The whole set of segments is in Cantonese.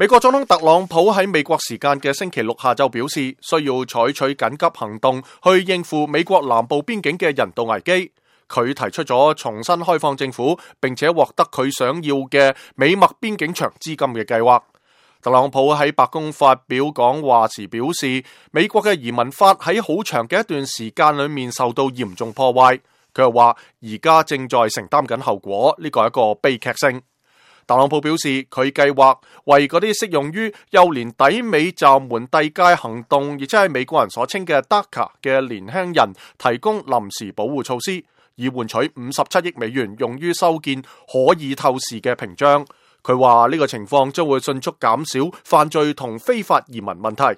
美國總統特朗普喺美國時間嘅星期六下晝表示，需要採取緊急行動去應付美國南部邊境嘅人道危機。佢提出咗重新開放政府，並且獲得佢想要嘅美墨邊境牆資金嘅計劃。特朗普喺白宮發表講話時表示，美國嘅移民法喺好長嘅一段時間裏面受到嚴重破壞。佢又話，而家正在承擔緊後果，呢個係一個悲劇性。特朗普表示，佢計劃為嗰啲適用於幼年抵美暫緩遞解行動，亦即係美國人所稱嘅 DACA 嘅年輕人提供臨時保護措施，以換取57億美元用於修建可以透視嘅屏障。佢話呢個情況將會迅速減少犯罪同非法移民問題。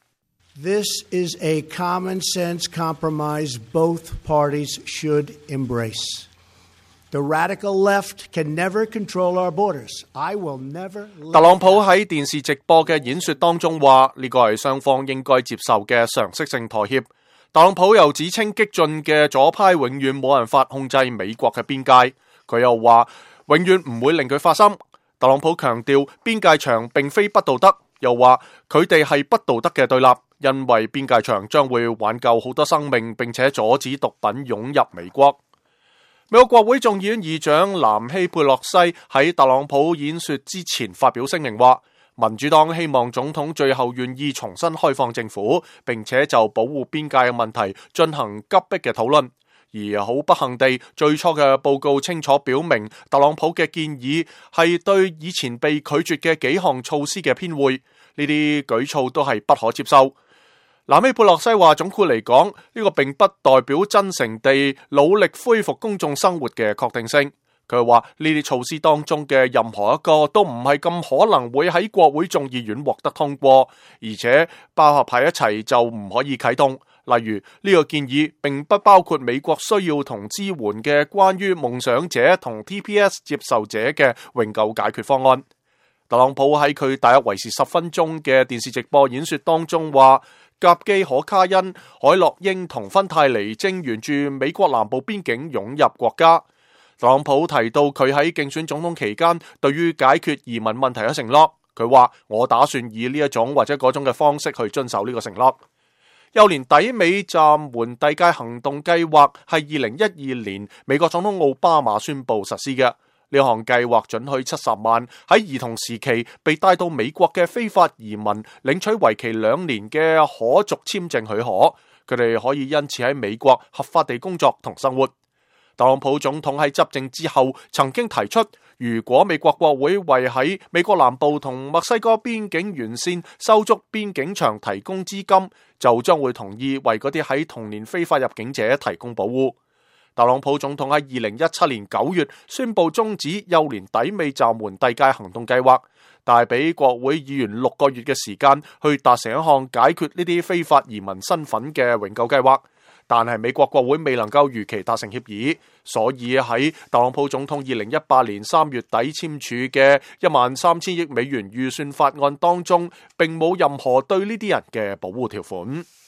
This is a common sense compromise both parties should embrace. The radical left can never control our borders. I will never. 特朗普喺電視直播嘅演說當中話，呢個係雙方應該接受嘅常識性妥協。特朗普又指稱激進嘅左派永遠冇辦法控制美國嘅邊界。佢又話永遠唔會令佢發生。特朗普強調邊界牆並非不道德，又話佢哋係不道德嘅對立，因為邊界牆將會挽救好多生命，並且阻止毒品湧入美國。美國國會眾議院議長南希佩洛西喺特朗普演說之前發表聲明話，民主黨希望總統最後願意重新開放政府，並且就保護邊界嘅問題進行急迫嘅討論。而好不幸地，最初嘅報告清楚表明，特朗普嘅建議係對以前被拒絕嘅幾項措施嘅偏會，呢啲舉措都係不可接受。南希佩洛西話，總括嚟講，呢個並不代表真誠地努力恢復公眾生活嘅確定性。佢話呢啲措施當中嘅任何一個都唔係咁可能會喺國會眾議院獲得通過，而且包合喺一齊就唔可以啟動。例如呢個建議並不包括美國需要同支援嘅關於夢想者同 TPS 接受者嘅永久解決方案。特朗普喺佢大約維持10分鐘嘅電視直播演說當中話，甲基可卡因、海洛英同芬太尼正沿住美國南部邊境湧入國家。特朗普提到佢喺競選總統期間對於解決移民問題嘅承諾，佢話，我打算以呢一種或者嗰種嘅方式去遵守呢個承諾。幼年抵美暫緩遞解行動計劃係2012年美國總統奧巴馬宣布實施嘅。呢項計劃准許70萬喺兒童時期被帶到美國嘅非法移民領取為期2年嘅可續簽證許可，佢哋可以因此喺美國合法地工作同生活。特朗普總統喺執政之後曾經提出，如果美國國會為喺美國南部同墨西哥邊境沿線修築邊境牆提供資金，就將會同意為嗰啲喺童年非法入境者提供保護。特朗普總統喺2017年9月宣布終止幼年抵美暫緩遞解行動計劃，但係俾國會議員6個月嘅時間去達成一項解決呢啲非法移民身份嘅永久計劃。但係美國國會未能夠如期達成協議，所以喺特朗普總統2018年3月底簽署嘅13000億美元預算法案當中，並冇任何對呢啲人嘅保護條款。